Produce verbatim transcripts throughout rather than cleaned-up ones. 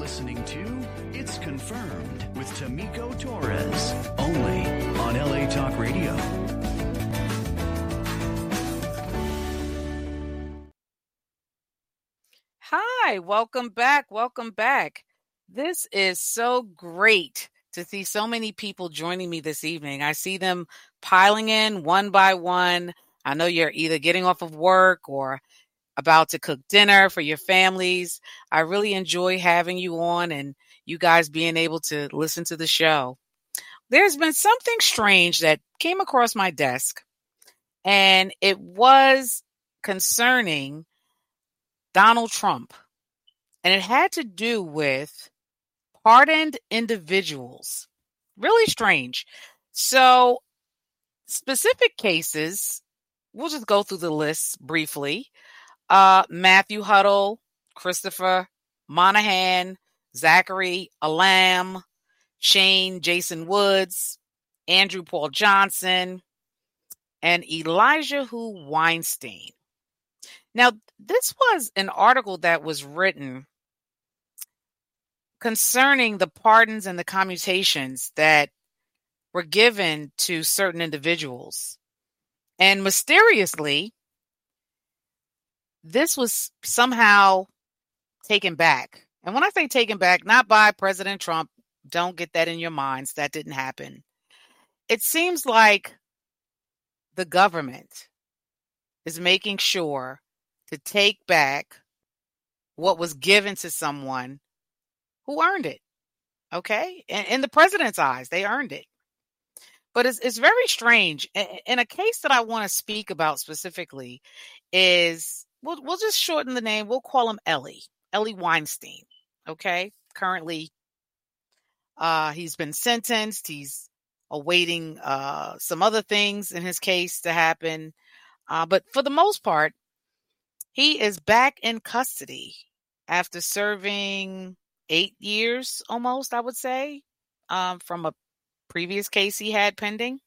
listening to It's Confirmed with Tamiko Torres, only on L A Talk Radio. Hi, welcome back. Welcome back. This is so great to see so many people joining me this evening. I see them piling in one by one. I know you're either getting off of work or about to cook dinner for your families. I really enjoy having you on and you guys being able to listen to the show. There's been something strange that came across my desk, and it was concerning Donald Trump. And it had to do with pardoned individuals. Really strange. So, specific cases, we'll just go through the list briefly. Uh, Matthew Huddle, Christopher Monahan, Zachary Alam, Shane Jason Woods, Andrew Paul Johnson, and Elijah Hu Weinstein. Now, this was an article that was written concerning the pardons and the commutations that were given to certain individuals. And mysteriously, this was somehow taken back. And when I say taken back, not by President Trump, don't get that in your minds. That didn't happen. It seems like the government is making sure to take back what was given to someone who earned it. Okay? In, in the president's eyes, they earned it. But it's, it's very strange. In a case that I want to speak about specifically is, we'll, we'll just shorten the name. We'll call him Ellie. Ellie Weinstein. Okay? Currently, uh, he's been sentenced. He's awaiting uh, some other things in his case to happen. Uh, but for the most part, he is back in custody after serving eight years almost, I would say, um, from a previous case he had pending.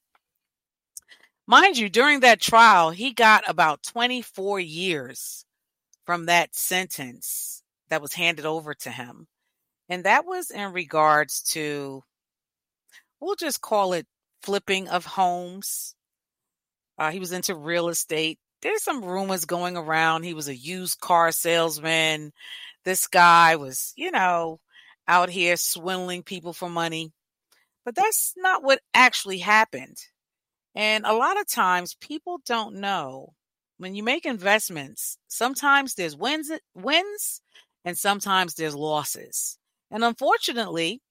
Mind you, during that trial, he got about twenty-four years from that sentence that was handed over to him. And that was in regards to, we'll just call it flipping of homes. Uh, he was into real estate. There's some rumors going around. He was a used car salesman. This guy was, you know, out here swindling people for money. But that's not what actually happened. And a lot of times people don't know, when you make investments, sometimes there's wins, wins and sometimes there's losses. And unfortunately,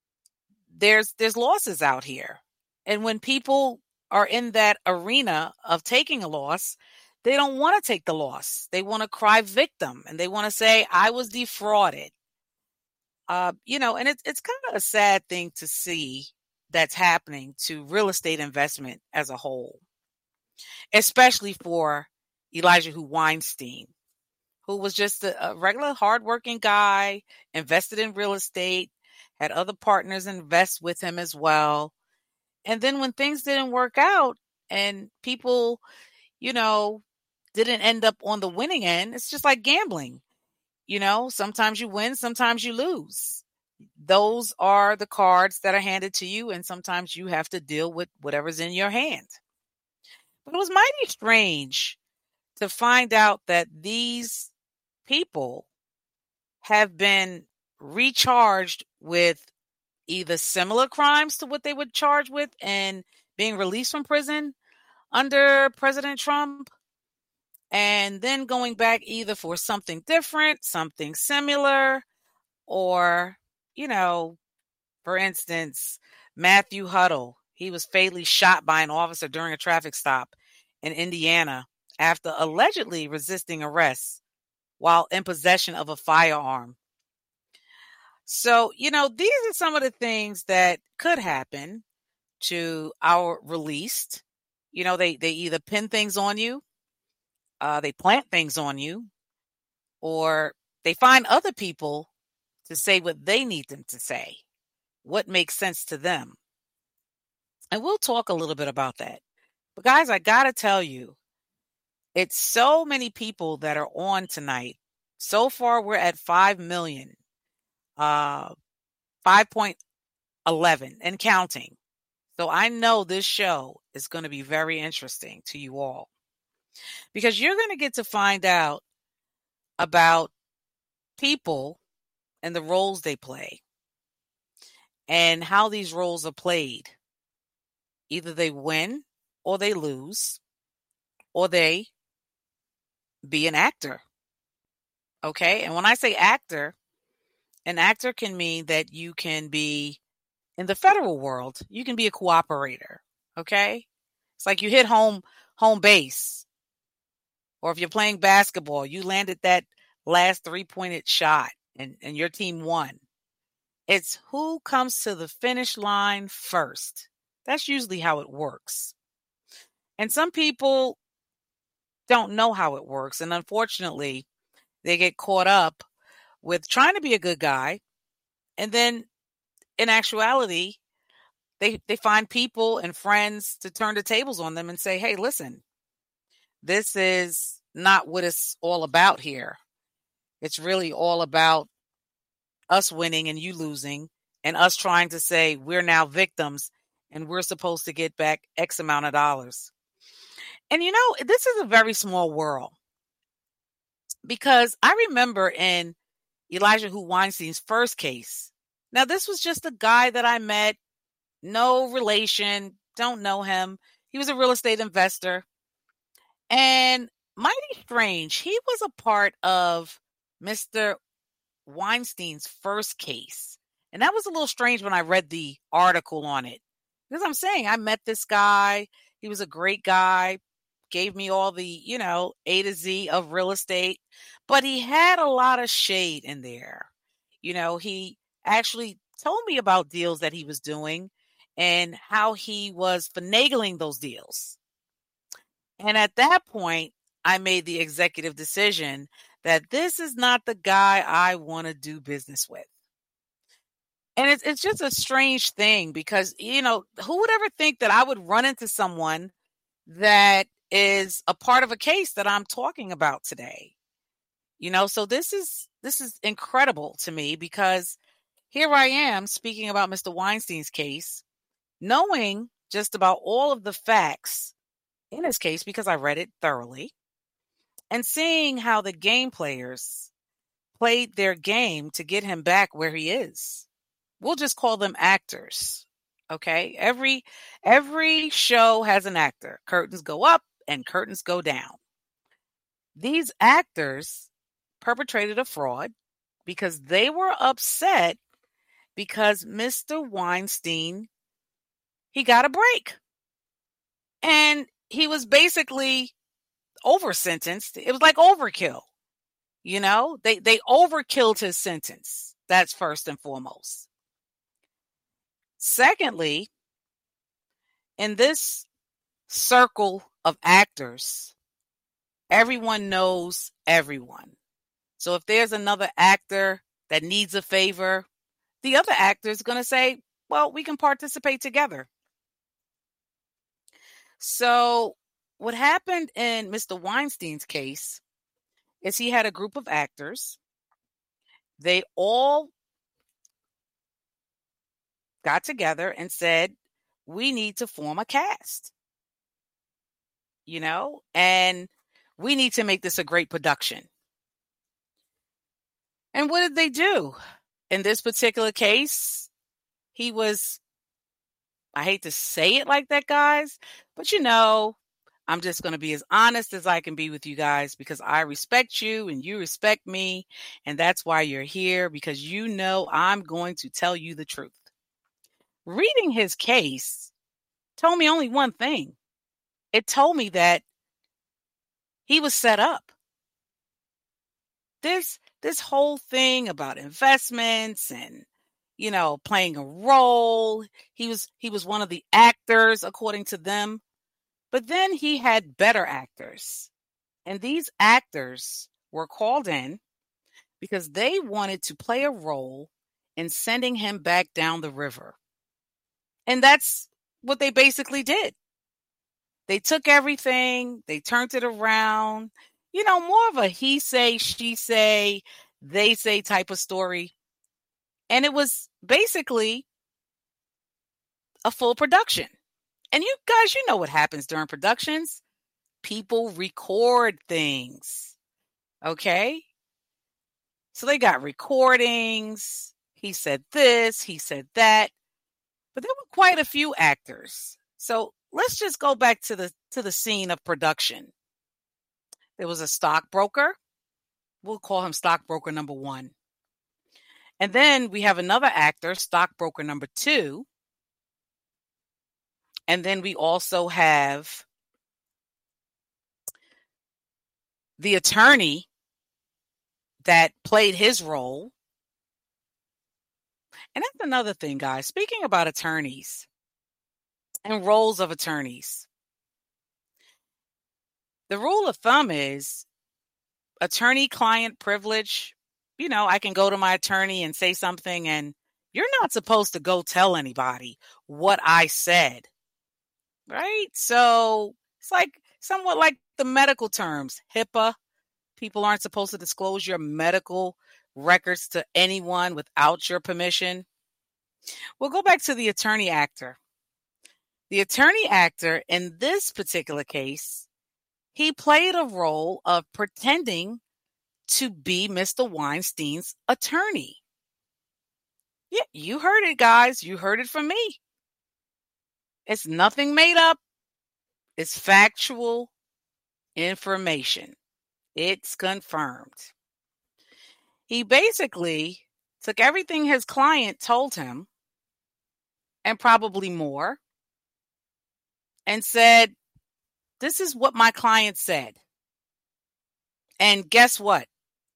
there's there's losses out here. And when people are in that arena of taking a loss, they don't want to take the loss. They want to cry victim and they want to say, I was defrauded. Uh, you know, and it's it's kind of a sad thing to see that's happening to real estate investment as a whole, especially for Elijah Hu Weinstein, who was just a, a regular hardworking guy, invested in real estate, had other partners invest with him as well. And then when things didn't work out and people, you know, didn't end up on the winning end, it's just like gambling. You know, sometimes you win, sometimes you lose. Those are the cards that are handed to you, and sometimes you have to deal with whatever's in your hand. But it was mighty strange to find out that these people have been recharged with either similar crimes to what they were charged with and being released from prison under President Trump, and then going back either for something different, something similar, or, you know, for instance, Matthew Huddle. He was fatally shot by an officer during a traffic stop in Indiana after allegedly resisting arrest while in possession of a firearm. So, you know, these are some of the things that could happen to our released. You know, they, they either pin things on you, uh, they plant things on you, or they find other people to say what they need them to say, what makes sense to them. And we'll talk a little bit about that. But guys, I got to tell you, it's so many people that are on tonight. So far, we're at five million. uh, five point one one and counting. So I know this show is going to be very interesting to you all because you're going to get to find out about people and the roles they play and how these roles are played. Either they win or they lose or they be an actor. Okay? And when I say actor, an actor can mean that you can be in the federal world, you can be a cooperator. Okay? It's like you hit home home base. Or if you're playing basketball, you landed that last three-pointed shot and, and your team won. It's who comes to the finish line first. That's usually how it works. And some people don't know how it works. And unfortunately, they get caught up with trying to be a good guy. And then in actuality, they, they find people and friends to turn the tables on them and say, hey, listen, this is not what it's all about here. It's really all about us winning and you losing and us trying to say we're now victims and we're supposed to get back X amount of dollars. And you know, this is a very small world because I remember in Elijah Hu Weinstein's first case. Now, this was just a guy that I met, no relation, don't know him. He was a real estate investor. And mighty strange, he was a part of Mister Weinstein's first case. And that was a little strange when I read the article on it. Because I'm saying I met this guy. He was a great guy. Gave me all the, you know, A to Z of real estate. But he had a lot of shade in there. You know, he actually told me about deals that he was doing and how he was finagling those deals. And at that point, I made the executive decision that this is not the guy I want to do business with. And it's it's just a strange thing because, you know, who would ever think that I would run into someone that is a part of a case that I'm talking about today? You know, so this is this is incredible to me because here I am speaking about Mister Weinstein's case, knowing just about all of the facts in his case because I read it thoroughly, and seeing how the game players played their game to get him back where he is. We'll just call them actors. Okay? Every every show has an actor. Curtains go up and curtains go down. These actors perpetrated a fraud because they were upset because Mister Weinstein, he got a break. And he was basically over sentenced. It was like overkill. You know, they, they overkilled his sentence. That's first and foremost. Secondly, in this circle of actors, everyone knows everyone. So if there's another actor that needs a favor, the other actor is going to say, well, we can participate together. So what happened in Mister Weinstein's case is he had a group of actors. They all got together and said, we need to form a cast, you know, and we need to make this a great production. And what did they do? In this particular case, he was, I hate to say it like that, guys, but you know, I'm just going to be as honest as I can be with you guys because I respect you and you respect me. And that's why you're here, because you know I'm going to tell you the truth. Reading his case told me only one thing. It told me that he was set up. This, this whole thing about investments and, you know, playing a role, he was, he was one of the actors according to them. But then he had better actors. And these actors were called in because they wanted to play a role in sending him back down the river. And that's what they basically did. They took everything, they turned it around, you know, more of a he say, she say, they say type of story. And it was basically a full production. And you guys, you know what happens during productions. People record things. Okay? So they got recordings. He said this, he said that. But there were quite a few actors. So let's just go back to the to the scene of production. There was a stockbroker. We'll call him stockbroker number one. And then we have another actor, stockbroker number two. And then we also have the attorney that played his role. And that's another thing, guys. Speaking about attorneys and roles of attorneys, the rule of thumb is attorney-client privilege. You know, I can go to my attorney and say something, and you're not supposed to go tell anybody what I said, right? So it's like somewhat like the medical terms, HIPAA. People aren't supposed to disclose your medical records to anyone without your permission. We'll go back to the attorney actor. The attorney actor in this particular case, he played a role of pretending to be Mister Weinstein's attorney. Yeah, you heard it, guys. You heard it from me. It's nothing made up. It's factual information. It's confirmed. He basically took everything his client told him, and probably more, and said, this is what my client said. And guess what?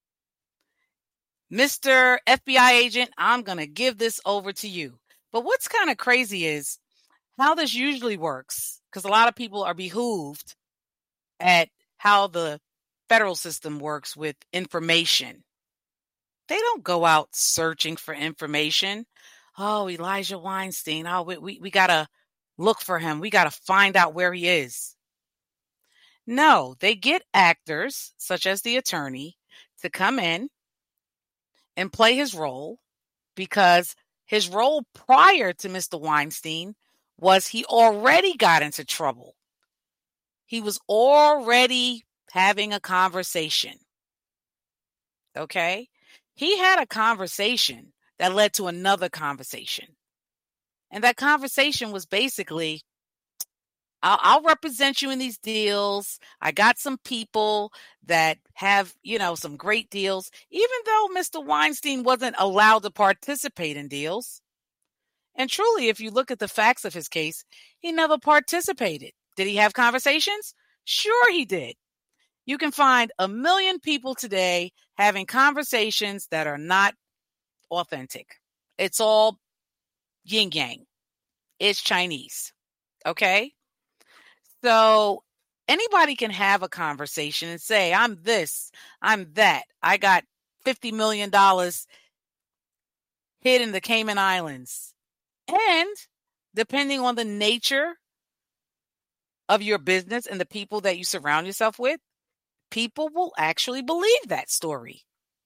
Mister F B I agent, I'm going to give this over to you. But what's kind of crazy is how this usually works, because a lot of people are behooved at how the federal system works with information. They don't go out searching for information. Oh, Elijah Weinstein. Oh, we, we, we got to look for him. We got to find out where he is. No, they get actors, such as the attorney, to come in and play his role, because his role prior to Mister Weinstein was he already got into trouble. He was already having a conversation. Okay? He had a conversation that led to another conversation. And that conversation was basically, I'll, I'll represent you in these deals. I got some people that have, you know, some great deals, even though Mister Weinstein wasn't allowed to participate in deals. And truly, if you look at the facts of his case, he never participated. Did he have conversations? Sure he did. You can find a million people today having conversations that are not authentic. It's all yin yang. It's Chinese. Okay? So anybody can have a conversation and say, I'm this, I'm that. I got fifty million dollars hid in the Cayman Islands. And depending on the nature of your business and the people that you surround yourself with, people will actually believe that story.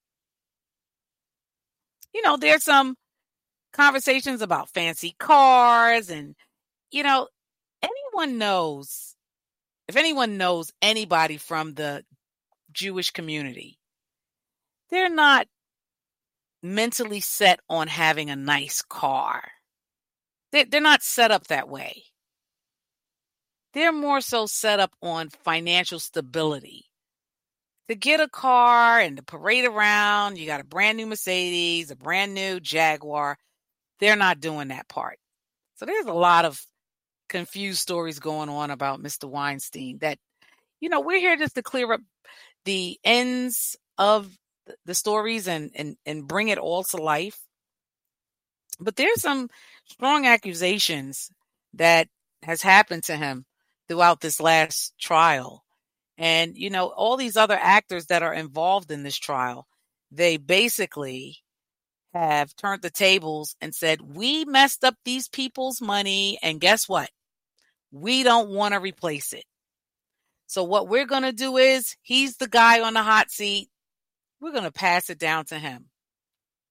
You know, there's some conversations about fancy cars and, you know, anyone knows, if anyone knows anybody from the Jewish community, they're not mentally set on having a nice car. They, they're not set up that way. They're more so set up on financial stability. To get a car and to parade around, you got a brand new Mercedes, a brand new Jaguar. They're not doing that part. So there's a lot of confused stories going on about Mister Weinstein that, you know, we're here just to clear up the ends of the stories and, and, and bring it all to life. But there's some strong accusations that has happened to him throughout this last trial. And, you know, all these other actors that are involved in this trial, they basically have turned the tables and said, we messed up these people's money. And guess what? We don't want to replace it. So what we're going to do is, he's the guy on the hot seat. We're going to pass it down to him.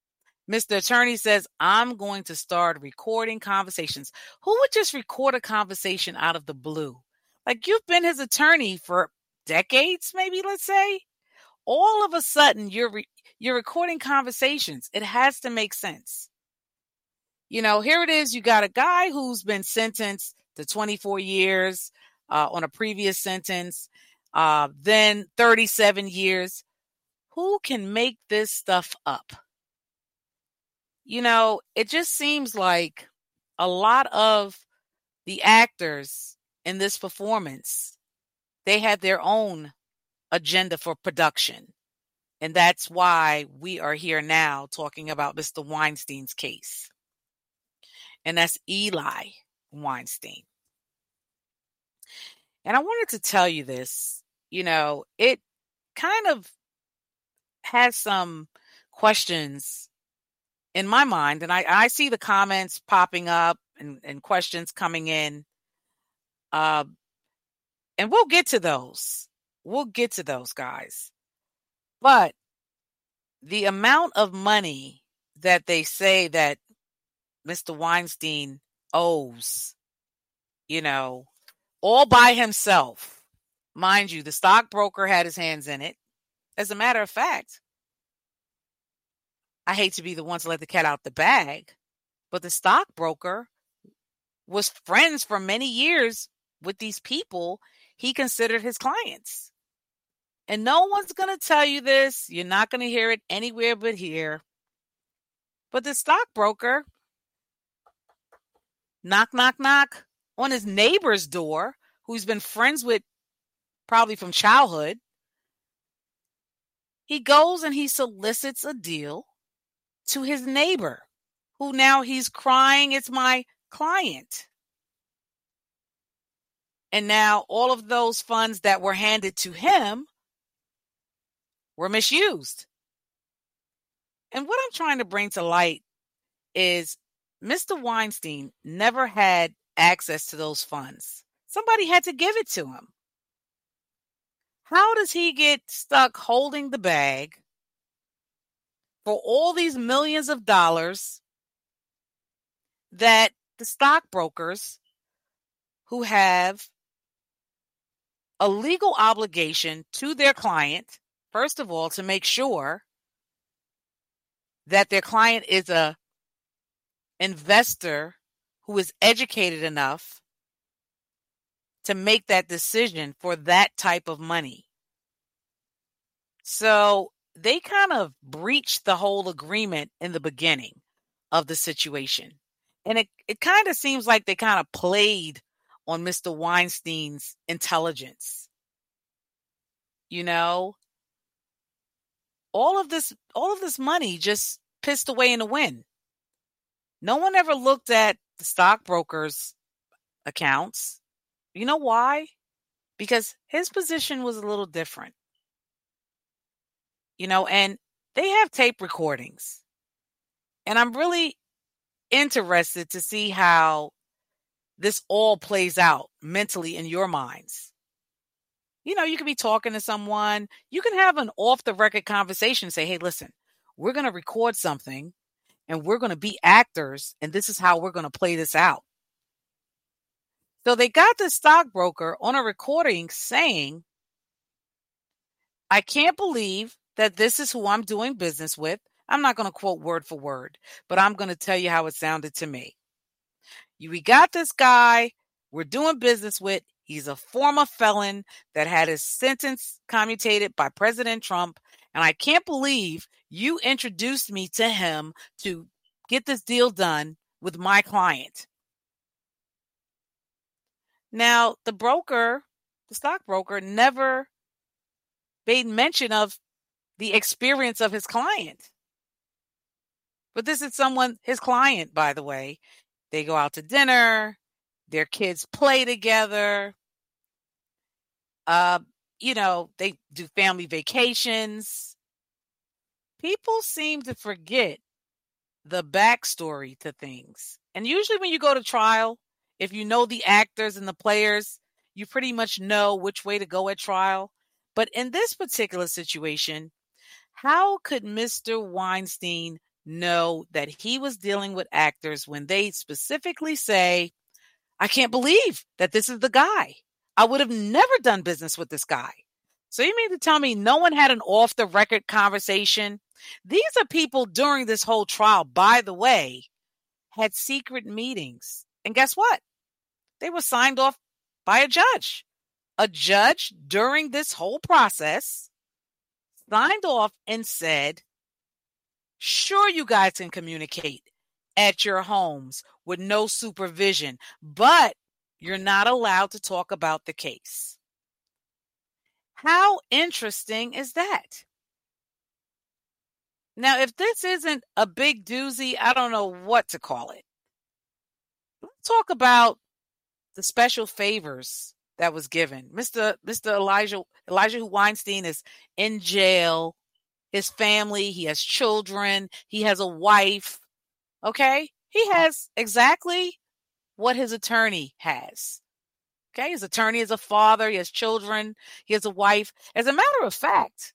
Mister Attorney says, I'm going to start recording conversations. Who would just record a conversation out of the blue? Like, you've been his attorney for decades, maybe, let's say. All of a sudden, you're re- you're recording conversations. It has to make sense. You know, here it is. You got a guy who's been sentenced to twenty-four years uh, on a previous sentence, uh, then thirty-seven years. Who can make this stuff up? You know, it just seems like a lot of the actors in this performance, they had their own agenda for production. And that's why we are here now talking about Mister Weinstein's case. And that's Eli Weinstein. And I wanted to tell you this, you know, it kind of has some questions in my mind. And I, I see the comments popping up and, and questions coming in. Uh, and we'll get to those. We'll get to those, guys. But the amount of money that they say that Mister Weinstein owes, you know, all by himself. Mind you, the stockbroker had his hands in it. As a matter of fact, I hate to be the one to let the cat out the bag, but the stockbroker was friends for many years with these people he considered his clients. And no one's going to tell you this. You're not going to hear it anywhere but here. But the stockbroker, knock, knock, knock, on his neighbor's door, who he's been friends with probably from childhood, he goes and he solicits a deal to his neighbor, who now he's crying, it's my client. And now all of those funds that were handed to him were misused. And what I'm trying to bring to light is Mister Weinstein never had access to those funds. Somebody had to give it to him. How does he get stuck holding the bag for all these millions of dollars that the stockbrokers, who have a legal obligation to their client, first of all, to make sure that their client is a investor who is educated enough to make that decision for that type of money. So they kind of breached the whole agreement in the beginning of the situation. And it, it kind of seems like they kind of played on Mister Weinstein's intelligence. You know, all of this, all of this money just pissed away in the wind. No one ever looked at the stockbrokers' accounts. You know why? Because his position was a little different. You know, and they have tape recordings. And I'm really interested to see how this all plays out mentally in your minds. You know, you can be talking to someone. You can have an off-the-record conversation and say, hey, listen, we're going to record something and we're going to be actors, and this is how we're going to play this out. So they got the stockbroker on a recording saying, I can't believe that this is who I'm doing business with. I'm not going to quote word for word, but I'm going to tell you how it sounded to me. We got this guy we're doing business with. He's a former felon that had his sentence commutated by President Trump. And I can't believe you introduced me to him to get this deal done with my client. Now, the broker, the stockbroker, never made mention of the experience of his client. But this is someone, his client, by the way. They go out to dinner. Their kids play together. Uh, you know, they do family vacations. People seem to forget the backstory to things. And usually when you go to trial, if you know the actors and the players, you pretty much know which way to go at trial. But in this particular situation, how could Mister Weinstein know that he was dealing with actors when they specifically say, I can't believe that this is the guy. I would have never done business with this guy. So you mean to tell me no one had an off-the-record conversation? These are people during this whole trial, by the way, had secret meetings. And guess what? They were signed off by a judge. A judge during this whole process signed off and said, sure, you guys can communicate at your homes with no supervision, but you're not allowed to talk about the case. How interesting is that? Now, if this isn't a big doozy, I don't know what to call it. Let's talk about the special favors that was given. Mister Mister Elijah Elijah Weinstein is in jail. His family, he has children, he has a wife. Okay? He has exactly what his attorney has. Okay? His attorney is a father, he has children, he has a wife. As a matter of fact,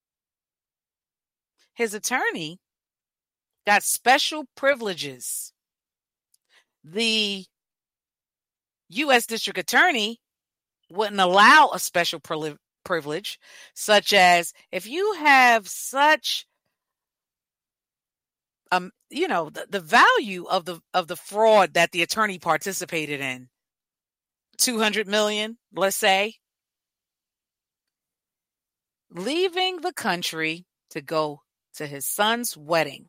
his attorney got special privileges. The U S District Attorney wouldn't allow a special pri- privilege, such as if you have such, um, you know, the, the value of the of the fraud that the attorney participated in, two hundred million, let's say, leaving the country to go to his son's wedding.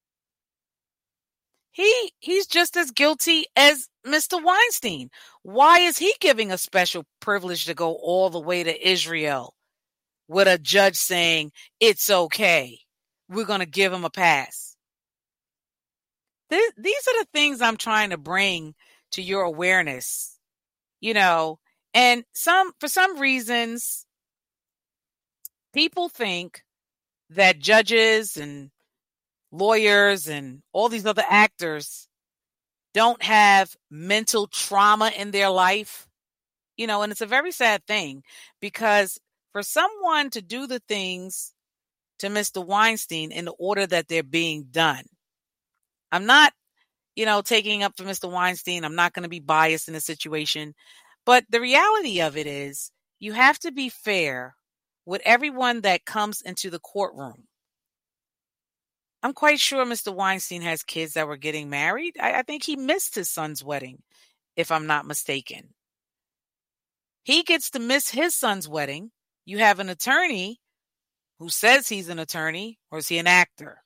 He he's just as guilty as Mister Weinstein. Why is he giving a special privilege to go all the way to Israel with a judge saying, it's okay, we're going to give him a pass? This, these are the things I'm trying to bring to your awareness, you know, and some for some reasons, people think that judges and lawyers and all these other actors don't have mental trauma in their life, you know, and it's a very sad thing because for someone to do the things to Mister Weinstein in the order that they're being done, I'm not, you know, taking up for Mister Weinstein. I'm not going to be biased in the situation, but the reality of it is you have to be fair with everyone that comes into the courtroom. I'm quite sure Mister Weinstein has kids that were getting married. I, I think he missed his son's wedding, if I'm not mistaken. He gets to miss his son's wedding. You have an attorney who says he's an attorney, or is he an actor?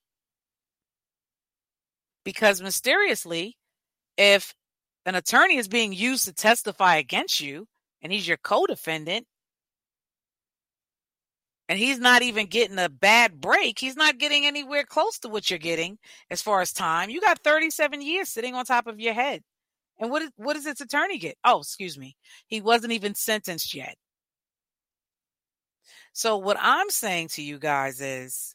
Because mysteriously, if an attorney is being used to testify against you, and he's your co-defendant, and he's not even getting a bad break. He's not getting anywhere close to what you're getting as far as time. You got thirty-seven years sitting on top of your head. And what, is, what does its attorney get? Oh, excuse me. He wasn't even sentenced yet. So what I'm saying to you guys is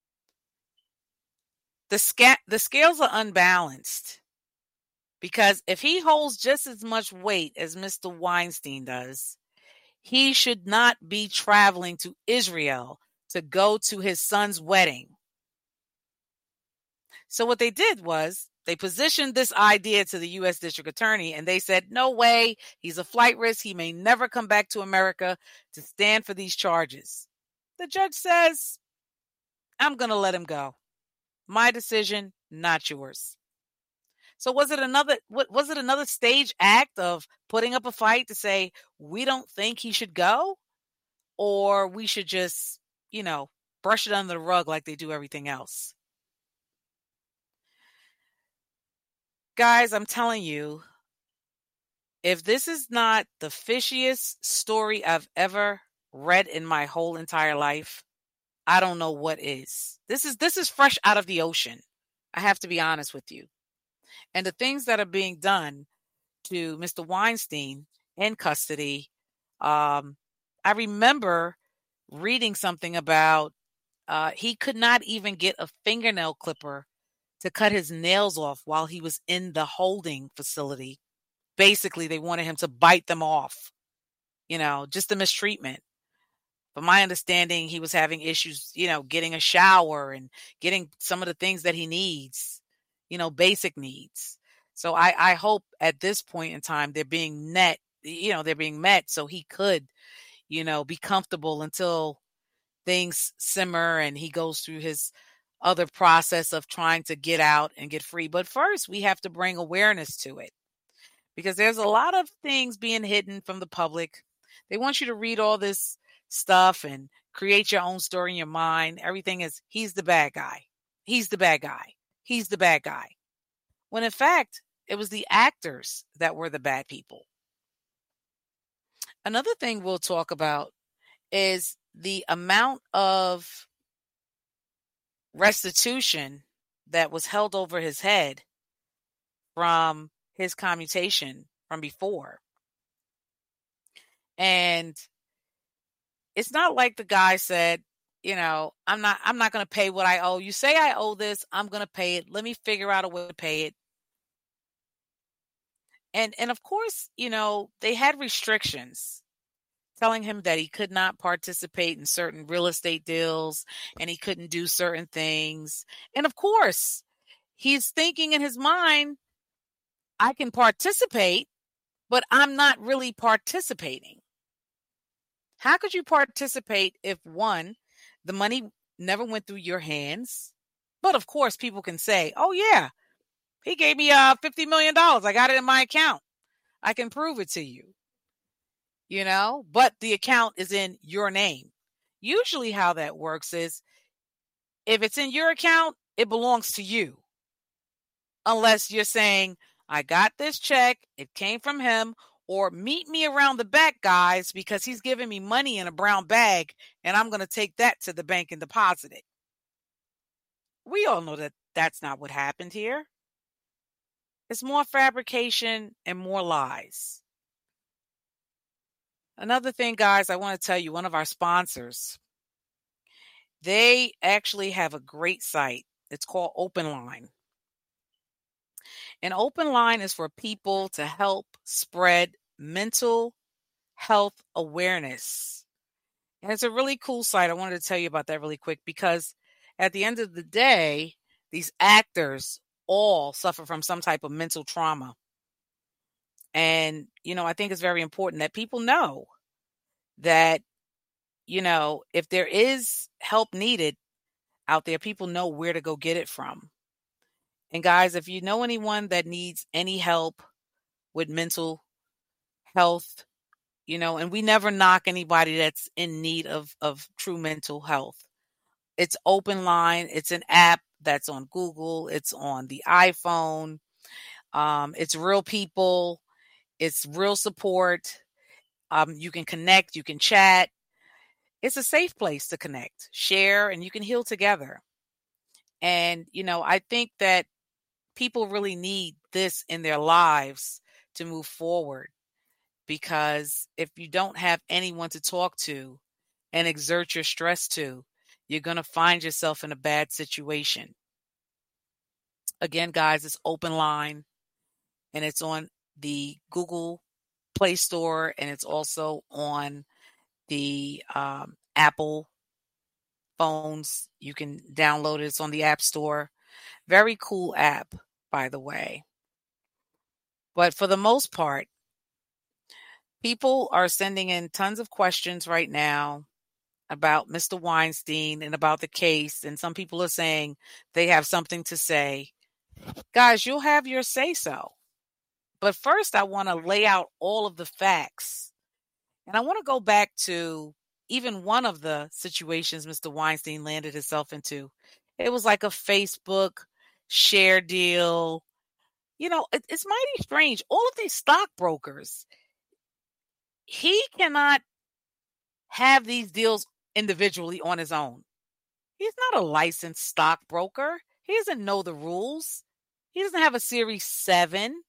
the, sca- the scales are unbalanced. Because if he holds just as much weight as Mister Weinstein does, he should not be traveling to Israel to go to his son's wedding. So what they did was they positioned this idea to the U S District Attorney, and they said, no way, he's a flight risk. He may never come back to America to stand for these charges. The judge says, I'm going to let him go. My decision, not yours. So was it another what was it another stage act of putting up a fight to say we don't think he should go, or we should just, you know, brush it under the rug like they do everything else? Guys, I'm telling you, if this is not the fishiest story I've ever read in my whole entire life, I don't know what is. This is this is fresh out of the ocean. I have to be honest with you. And the things that are being done to Mister Weinstein in custody, um, I remember reading something about uh, he could not even get a fingernail clipper to cut his nails off while he was in the holding facility. Basically, they wanted him to bite them off, you know, just the mistreatment. From my understanding, he was having issues, you know, getting a shower and getting some of the things that he needs, you know, basic needs. So I, I hope at this point in time they're being met, you know, they're being met so he could, you know, be comfortable until things simmer and he goes through his other process of trying to get out and get free. But first, we have to bring awareness to it because there's a lot of things being hidden from the public. They want you to read all this stuff and create your own story in your mind. Everything is, he's the bad guy. He's the bad guy. He's the bad guy. When in fact, it was the actors that were the bad people. Another thing we'll talk about is the amount of restitution that was held over his head from his commutation from before. And it's not like the guy said, you know, I'm not I'm not going to pay what I owe. You say I owe this, I'm going to pay it. Let me figure out a way to pay it. And and of course, you know, they had restrictions telling him that he could not participate in certain real estate deals and he couldn't do certain things. And of course, he's thinking in his mind, I can participate, but I'm not really participating. How could you participate if, one, the money never went through your hands? But of course, people can say, oh, yeah, he gave me uh, fifty million dollars. I got it in my account. I can prove it to you. You know, but the account is in your name. Usually how that works is if it's in your account, it belongs to you. Unless you're saying, I got this check, it came from him, or meet me around the back, guys, because he's giving me money in a brown bag and I'm going to take that to the bank and deposit it. We all know that that's not what happened here. It's more fabrication and more lies. Another thing, guys, I want to tell you, one of our sponsors, they actually have a great site. It's called OpenLine. And OpenLine is for people to help spread mental health awareness. And it's a really cool site. I wanted to tell you about that really quick because at the end of the day, these actors all suffer from some type of mental trauma. And, you know, I think it's very important that people know that, you know, if there is help needed out there, people know where to go get it from. And guys, if you know anyone that needs any help with mental health, you know, and we never knock anybody that's in need of, of true mental health. It's OpenLine. It's an app that's on Google. It's on the iPhone. Um, it's real people. It's real support. Um, you can connect. You can chat. It's a safe place to connect, share, and you can heal together. And, you know, I think that people really need this in their lives to move forward. Because if you don't have anyone to talk to and exert your stress to, you're going to find yourself in a bad situation. Again, guys, it's OpenLine and it's on the Google Play Store and it's also on the um, Apple phones. You can download it. It's on the App Store. Very cool app, by the way. But for the most part, people are sending in tons of questions right now about Mister Weinstein and about the case. And some people are saying they have something to say. Guys, you'll have your say-so. But first, I want to lay out all of the facts. And I want to go back to even one of the situations Mister Weinstein landed himself into. It was like a Facebook share deal. You know, it, it's mighty strange. All of these stockbrokers, he cannot have these deals individually on his own. He's not a licensed stockbroker. He doesn't know the rules. He doesn't have a Series seven.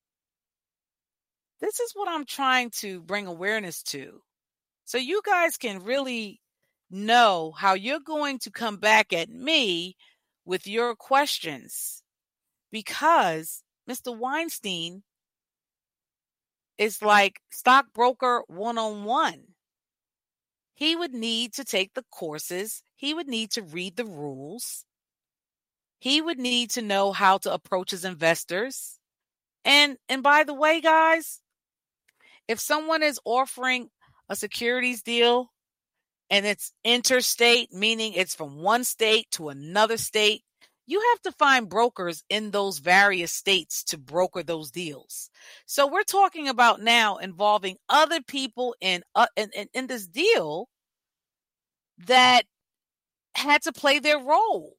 This is what I'm trying to bring awareness to. So you guys can really know how you're going to come back at me with your questions. Because Mister Weinstein is like stockbroker one-on-one. he would need to take the courses. He would need to read the rules. He would need to know how to approach his investors. And and by the way, guys, if someone is offering a securities deal and it's interstate, meaning it's from one state to another state, you have to find brokers in those various states to broker those deals. So we're talking about now involving other people in, uh, in, in, in this deal that had to play their role.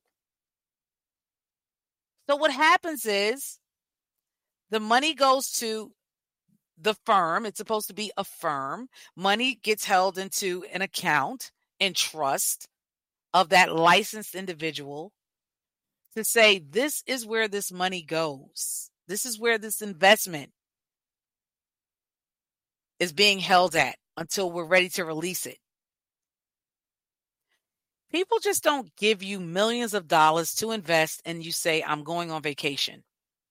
So what happens is the money goes to the firm. It's supposed to be a firm. Money gets held into an account in trust of that licensed individual to say, this is where this money goes. This is where this investment is being held at until we're ready to release it. People just don't give you millions of dollars to invest and you say, I'm going on vacation.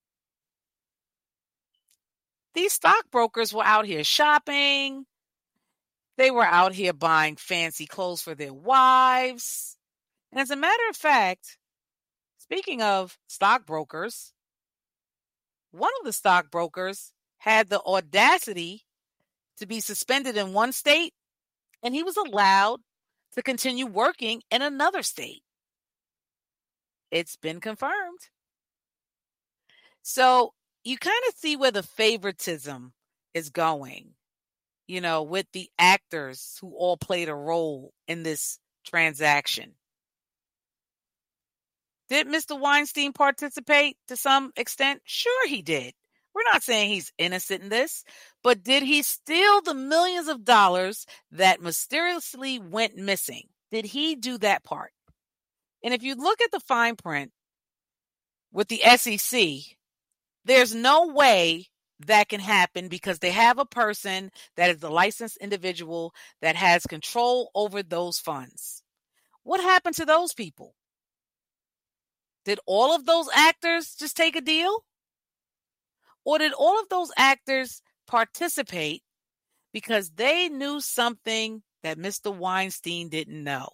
These stockbrokers were out here shopping. They were out here buying fancy clothes for their wives. And as a matter of fact, speaking of stockbrokers, one of the stockbrokers had the audacity to be suspended in one state, and he was allowed to continue working in another state. It's been confirmed. So you kind of see where the favoritism is going, you know, with the actors who all played a role in this transaction. Did Mister Weinstein participate to some extent? Sure he did. We're not saying he's innocent in this, but did he steal the millions of dollars that mysteriously went missing? Did he do that part? And if you look at the fine print with the S E C, there's no way that can happen because they have a person that is the licensed individual that has control over those funds. What happened to those people? Did all of those actors just take a deal? Or did all of those actors participate because they knew something that Mister Weinstein didn't know?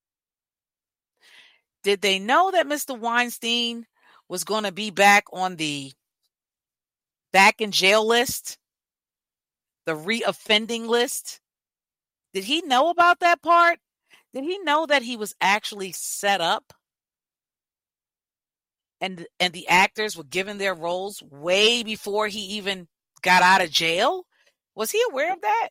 Did they know that Mister Weinstein was going to be back on the back in jail list, the reoffending list? Did he know about that part? Did he know that he was actually set up? And, and the actors were given their roles way before he even got out of jail? Was he aware of that?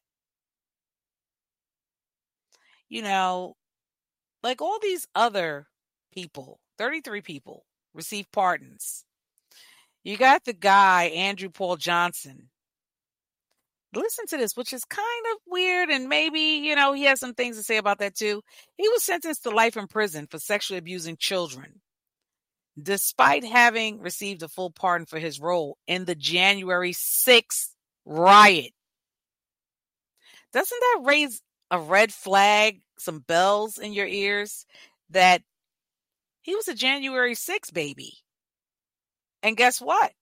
You know, like all these other people, thirty-three people received pardons. You got the guy, Andrew Paul Johnson. Listen to this, which is kind of weird, and maybe, you know, he has some things to say about that too. He was sentenced to life in prison for sexually abusing children, despite having received a full pardon for his role in the January sixth riot. Doesn't that raise a red flag, some bells in your ears, that he was a January sixth baby? And guess what?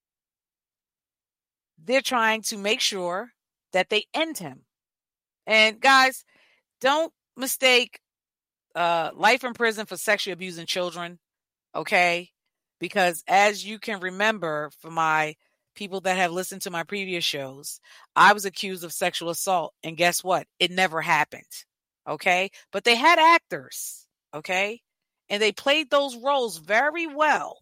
They're trying to make sure that they end him. And guys, don't mistake uh, life in prison for sexually abusing children. Okay, because as you can remember from my people that have listened to my previous shows, I was accused of sexual assault. And guess what? It never happened. Okay, but they had actors. Okay, and they played those roles very well.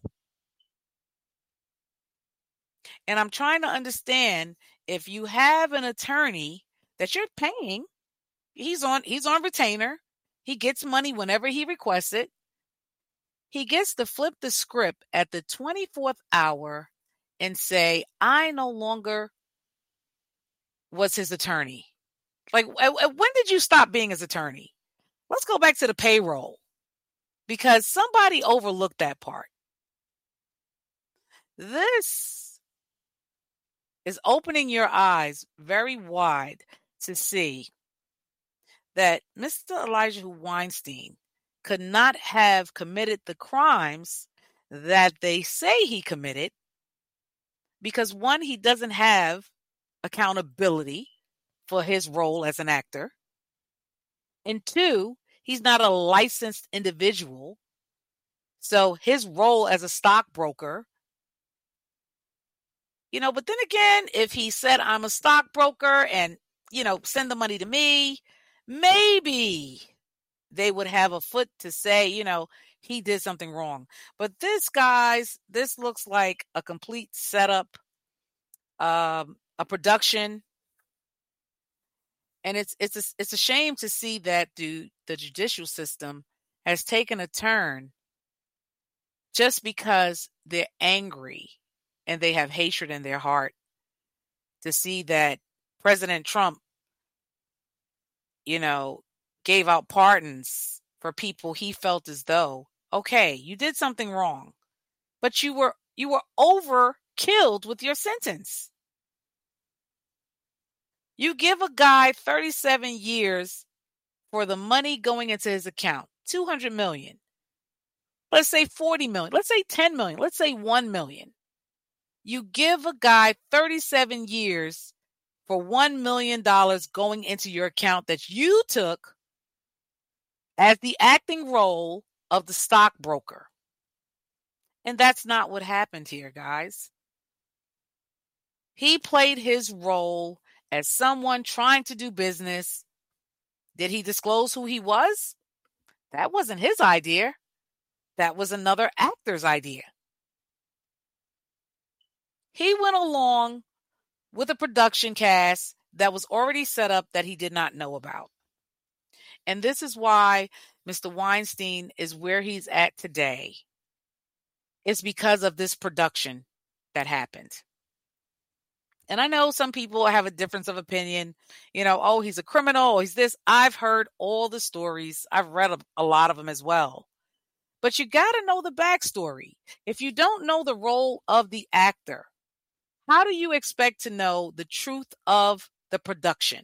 And I'm trying to understand, if you have an attorney that you're paying, he's on, he's on retainer. He gets money whenever he requests it. He gets to flip the script at the twenty-fourth hour and say, I no longer was his attorney. Like, when did you stop being his attorney? Let's go back to the payroll, because somebody overlooked that part. This is opening your eyes very wide to see that Mister Elijah Weinstein could not have committed the crimes that they say he committed because, one, he doesn't have accountability for his role as an actor. And two, he's not a licensed individual. So his role as a stockbroker, you know, but then again, if he said, I'm a stockbroker and, you know, send the money to me, maybe they would have a foot to say, you know, he did something wrong. But this, guys, this looks like a complete setup, um, a production. And it's it's a, it's a shame to see that the, the judicial system has taken a turn just because they're angry and they have hatred in their heart, to see that President Trump, you know, gave out pardons for people he felt as though, okay, you did something wrong, but you were you were overkilled with your sentence. You give a guy thirty-seven years for the money going into his account, two hundred million. Let's say forty million. Let's say ten million. Let's say one million. You give a guy thirty-seven years for one million dollars going into your account that you took as the acting role of the stockbroker. And that's not what happened here, guys. He played his role as someone trying to do business. Did he disclose who he was? That wasn't his idea. That was another actor's idea. He went along with a production cast that was already set up that he did not know about. And this is why Mister Weinstein is where he's at today. It's because of this production that happened. And I know some people have a difference of opinion. You know, oh, he's a criminal. He's this. I've heard all the stories. I've read a, a lot of them as well. But you got to know the backstory. If you don't know the role of the actor, how do you expect to know the truth of the production?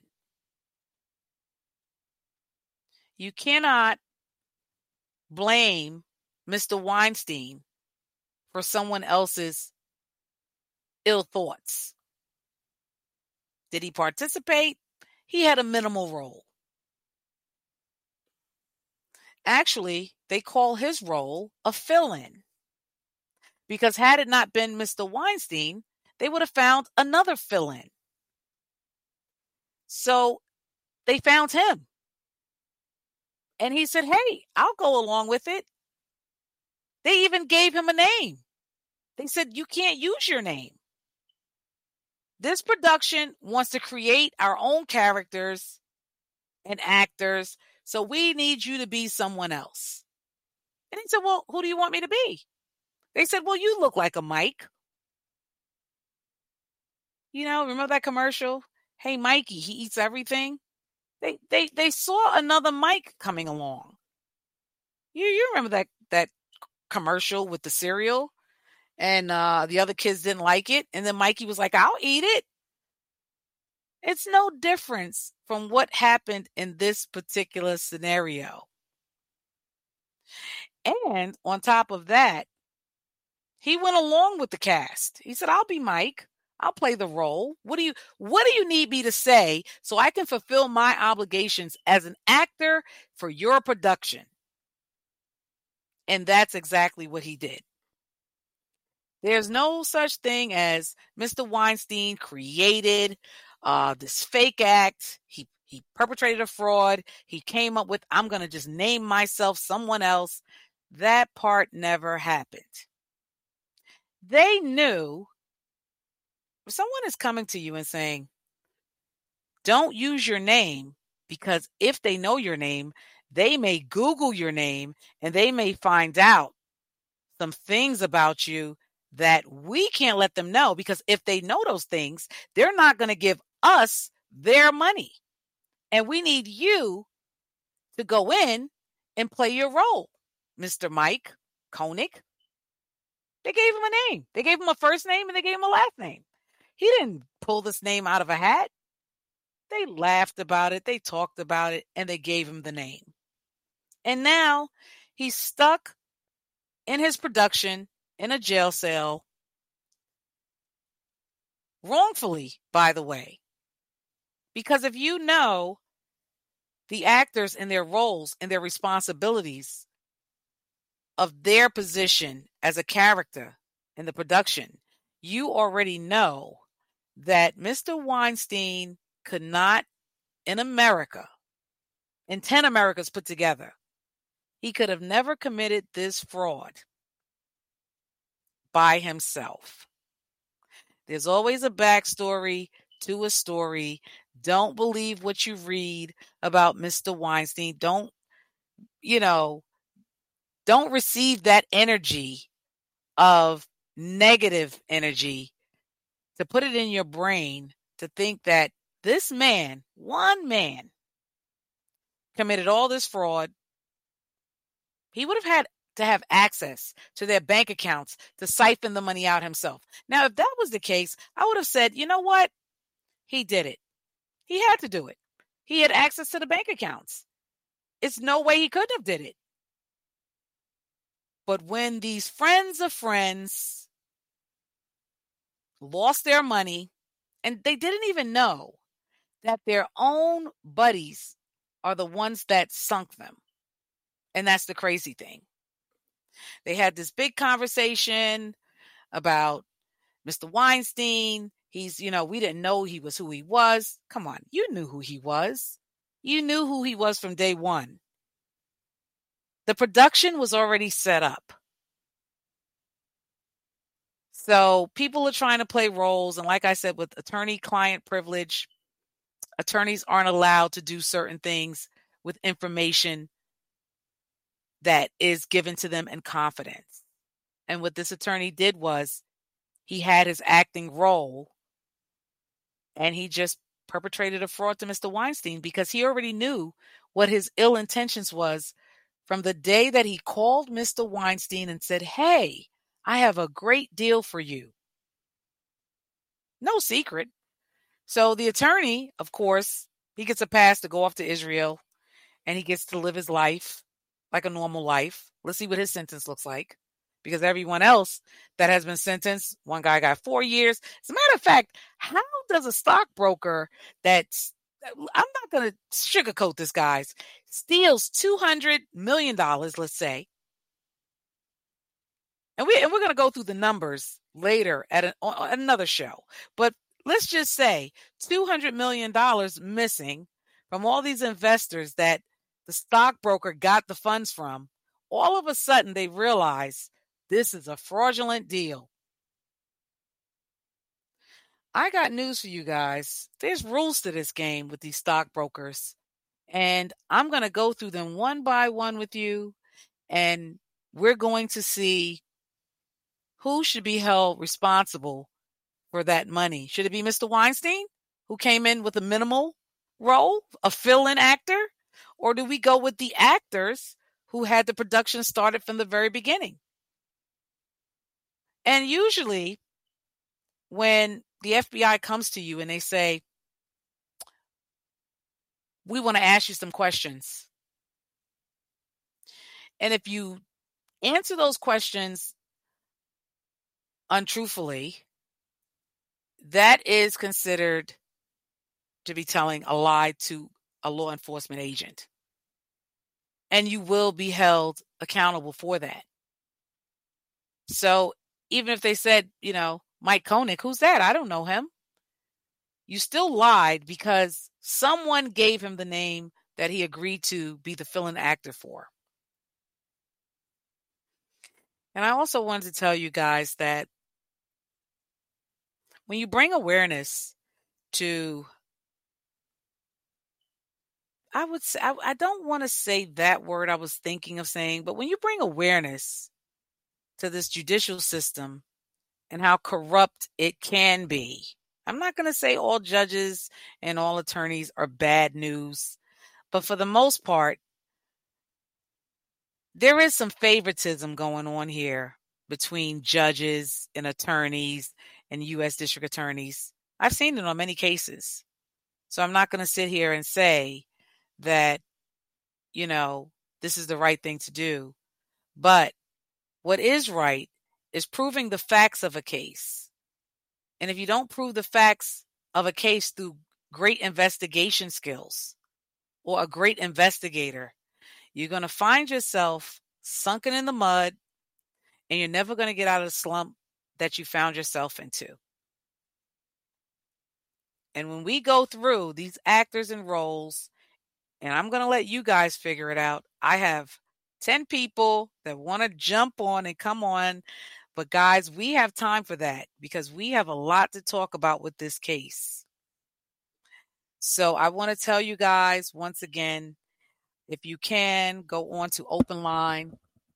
You cannot blame Mister Weinstein for someone else's ill thoughts. Did he participate? He had a minimal role. Actually, they call his role a fill-in. Because had it not been Mister Weinstein, they would have found another fill-in. So they found him. And he said, hey, I'll go along with it. They even gave him a name. They said, you can't use your name. This production wants to create our own characters and actors, so we need you to be someone else. And he said, well, who do you want me to be? They said, well, you look like a Mike. You know, remember that commercial? Hey, Mikey, he eats everything. They they they saw another Mike coming along. You you remember that that commercial with the cereal? And uh, the other kids didn't like it. And then Mikey was like, I'll eat it. It's no difference from what happened in this particular scenario. And on top of that, he went along with the cast. He said, I'll be Mike. I'll play the role. What do you what do you need me to say so I can fulfill my obligations as an actor for your production? And that's exactly what he did. There's no such thing as Mister Weinstein created uh, this fake act. He he perpetrated a fraud. He came up with, I'm going to just name myself someone else. That part never happened. They knew if someone is coming to you and saying, don't use your name, because if they know your name, they may Google your name and they may find out some things about you that we can't let them know, because if they know those things, they're not going to give us their money. And we need you to go in and play your role, Mister Mike Koenig. They gave him a name. They gave him a first name and they gave him a last name. He didn't pull this name out of a hat. They laughed about it. They talked about it, and they gave him the name. And now he's stuck in his production in a jail cell, wrongfully, by the way. Because if you know the actors in their roles and their responsibilities of their position as a character in the production, you already know that Mister Weinstein could not, in America, in ten Americas put together, he could have never committed this fraud by himself. There's always a backstory to a story. Don't believe what you read about Mister Weinstein. Don't, you know, don't receive that energy of negative energy to put it in your brain to think that this man, one man, committed all this fraud. He would have had to have access to their bank accounts to siphon the money out himself. Now, if that was the case, I would have said, you know what? He did it. He had to do it. He had access to the bank accounts. It's no way he couldn't have did it. But when these friends of friends lost their money, and they didn't even know that their own buddies are the ones that sunk them. And that's the crazy thing. They had this big conversation about Mister Weinstein. He's, you know, we didn't know he was who he was. Come on, you knew who he was. You knew who he was from day one. The production was already set up. So people are trying to play roles. And like I said, with attorney-client privilege, attorneys aren't allowed to do certain things with information that is given to them in confidence. And what this attorney did was he had his acting role and he just perpetrated a fraud to Mister Weinstein because he already knew what his ill intentions was from the day that he called Mister Weinstein and said, hey, I have a great deal for you. No secret. So the attorney, of course, he gets a pass to go off to Israel and he gets to live his life like a normal life. Let's see what his sentence looks like. Because everyone else that has been sentenced, one guy got four years. As a matter of fact, how does a stockbroker that's, I'm not going to sugarcoat this, guys, steals two hundred million dollars, let's say. And, we, and we're going to go through the numbers later at, an, at another show. But let's just say two hundred million dollars missing from all these investors that the stockbroker got the funds from. All of a sudden, they realize this is a fraudulent deal. I got news for you guys. There's rules to this game with these stockbrokers. And I'm going to go through them one by one with you. And we're going to see who should be held responsible for that money. Should it be Mister Weinstein, who came in with a minimal role, a fill-in actor? Or do we go with the actors who had the production started from the very beginning? And usually when the F B I comes to you and they say, we want to ask you some questions. And if you answer those questions untruthfully, that is considered to be telling a lie to a law enforcement agent. And you will be held accountable for that. So even if they said, you know, Mike Koenig, who's that? I don't know him. You still lied because someone gave him the name that he agreed to be the fill-in actor for. And I also wanted to tell you guys that when you bring awareness to, I would say, I, I don't want to say that word I was thinking of saying, but when you bring awareness to this judicial system and how corrupt it can be, I'm not going to say all judges and all attorneys are bad news, but for the most part, there is some favoritism going on here between judges and attorneys and U S district attorneys. I've seen it on many cases. So I'm not going to sit here and say that, you know, this is the right thing to do. But what is right is proving the facts of a case. And if you don't prove the facts of a case through great investigation skills, or a great investigator, you're going to find yourself sunken in the mud, and you're never going to get out of the slump that you found yourself into. And when we go through these actors and roles, and I'm going to let you guys figure it out, I have ten people that want to jump on and come on. But guys, we have time for that because we have a lot to talk about with this case. So I want to tell you guys once again, if you can, go on to Open Line.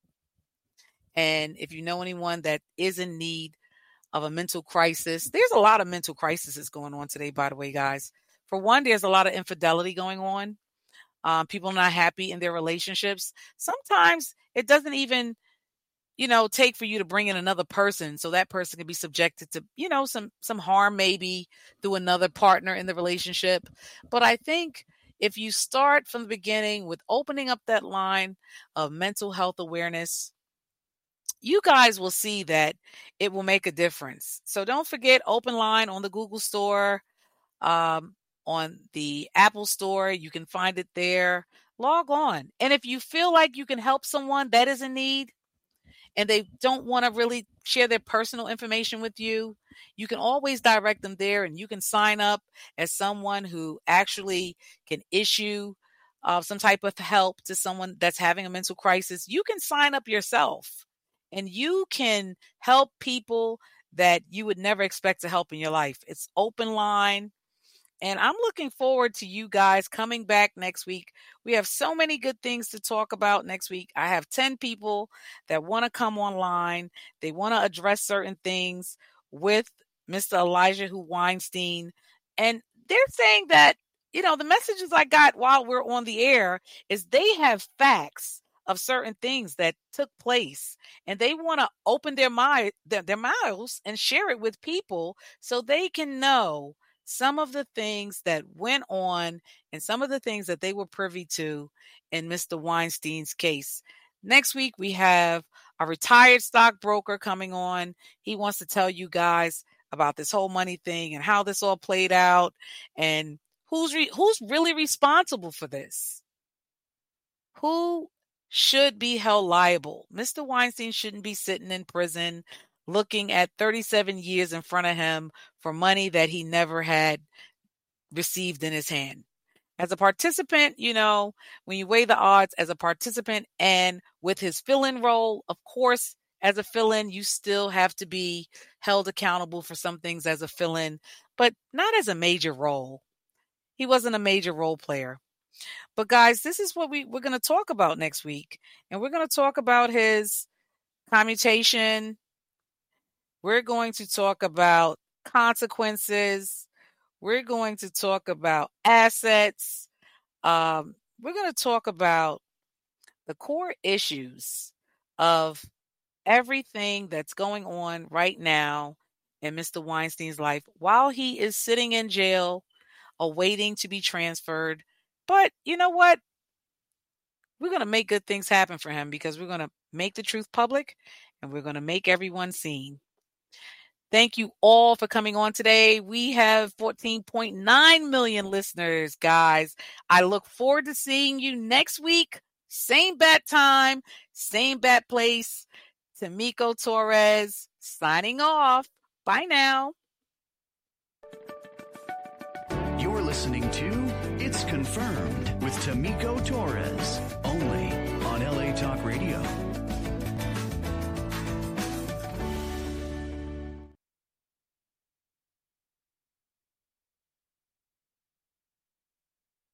And if you know anyone that is in need of a mental crisis, there's a lot of mental crises going on today, by the way, guys. For one, there's a lot of infidelity going on. Um, people not happy in their relationships. Sometimes it doesn't even, you know, take for you to bring in another person so that person can be subjected to, you know, some some harm maybe through another partner in the relationship. But I think if you start from the beginning with opening up that line of mental health awareness, you guys will see that it will make a difference. So don't forget Open Line on the Google Store, um, on the Apple Store. You can find it there. Log on. And if you feel like you can help someone that is in need and they don't want to really share their personal information with you, you can always direct them there, and you can sign up as someone who actually can issue uh, some type of help to someone that's having a mental crisis. You can sign up yourself, and you can help people that you would never expect to help in your life. It's Open Line. And I'm looking forward to you guys coming back next week. We have so many good things to talk about next week. I have ten people that want to come online. They want to address certain things with Mister Elijah Weinstein. And they're saying that, you know, the messages I got while we're on the air is they have facts of certain things that took place, and they want to open their mind, their, their mouths and share it with people so they can know some of the things that went on and some of the things that they were privy to in Mister Weinstein's case. Next week, we have a retired stockbroker coming on. He wants to tell you guys about this whole money thing and how this all played out and who's re- who's really responsible for this. Who should be held liable? Mister Weinstein shouldn't be sitting in prison looking at thirty-seven years in front of him for money that he never had received in his hand. As a participant, you know, when you weigh the odds as a participant and with his fill-in role, of course, as a fill-in, you still have to be held accountable for some things as a fill-in, but not as a major role. He wasn't a major role player. But guys, this is what we, we're going to talk about next week. And we're going to talk about his commutation. We're going to talk about consequences. We're going to talk about assets. Um, we're going to talk about the core issues of everything that's going on right now in Mister Weinstein's life while he is sitting in jail, awaiting to be transferred. But you know what? We're going to make good things happen for him because we're going to make the truth public and we're going to make everyone seen. Thank you all for coming on today. We have fourteen point nine million listeners, guys. I look forward to seeing you next week. Same bat time, same bat place. Tamiko Torres signing off. Bye now.